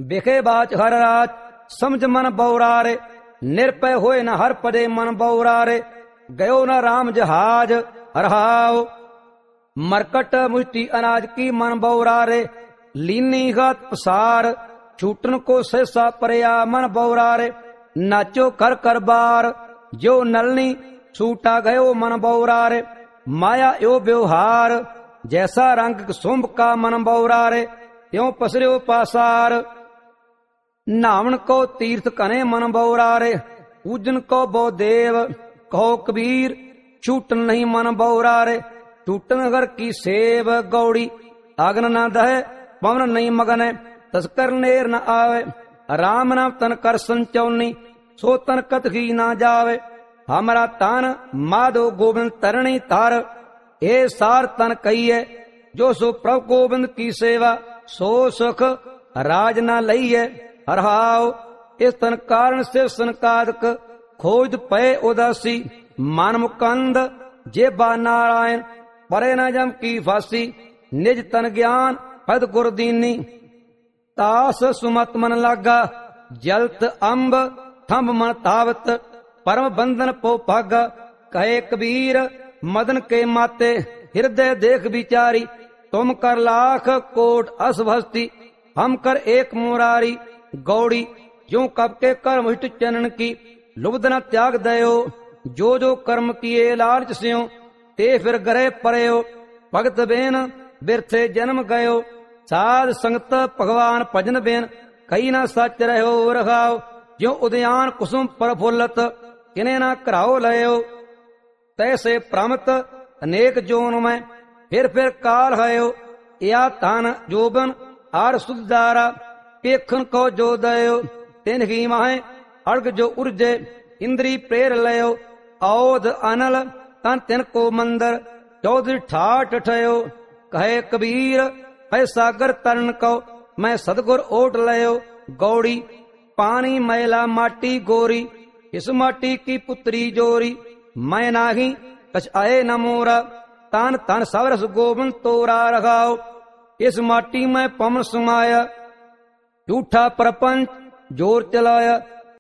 बिखे बाच हर राज समझ मन बौरारे, निरपय होए न हर पदे मन बौरारे, गयो न राम जहाज हरहाओ, मरकट मुष्टि अनाज की मन बौरारे, लीनी घात पसार, छूटन को सहसा परया मन बौरारे, नाचो कर कर बार, जो नलनी छूटा गयो मन बौरारे, माया यो व्यवहार, जैसा रंग सुंभ का मन बौरारे, त्यों पसर्यो पासार, नावन को तीर्थ कने मन बौरारे, पूजन को बो देव, कहो कबीर छूटन नहीं मन बौरारे, टूटन घर की सेव गौड़ी, आगन न दहे पवन नहीं मगन, तस्कर नेर न आवे, राम नाम तन कर संचौनी, सो तन कत ही न जावे, हमारा तन माधो गोविंद तरणी तार, ए सार तन कहिए, जो सो प्रभु गोविंद की सेवा, सो सुख राज न लइए, हरहाओ, इस तन कारण से सनकादक, खोज पय उदासी, मन मुकंद जेबा नारायण, परे न जम की फांसी, निज तन ज्ञान पद गुर दीनी, तास सुमत मन लागा, जलत अम्ब थंब मन तावत, परम बंधन पो भागा, कहे कबीर मदन के माते, हृदय देख विचारी, तुम कर लाख कोट असभस्ती, हम कर एक मुरारी, गौड़ी जो कब के कर्म हिट चनन की, लुब्ध न त्याग दयो, जो जो कर्म किए लालच स्यो, ते फिर गरे परयो, भगत बेन बिरथे जन्म गयो, साध संगत भगवान भजन बेन, कई न सच रहो रखाओ, जो उद्यान कुसुम प्रफुल्लत, किने न कराओ लयो, तैसे प्रमत अनेक जोन में, फिर काल हयो, या तान जोबन आर सुधारा, पेखन को जो दयो, तिन ही माहे अर्घ जो उर्जे, इंद्री प्रेर लयो, औध अनल तन तिन को मंदर, चौधरी ठाठ ठयो, कहे कबीर है सागर तरन को, मैं सदगुर ओट लयो, गौड़ी पानी मैला माटी गोरी, इस माटी की पुत्री जोरी, मैं नाही कछ आए न मोरा, तान तन सवरस गोविंद तोरा रखाओ, इस माटी में पवन सुमाया, झूठा प्रपंच जोर चलाया,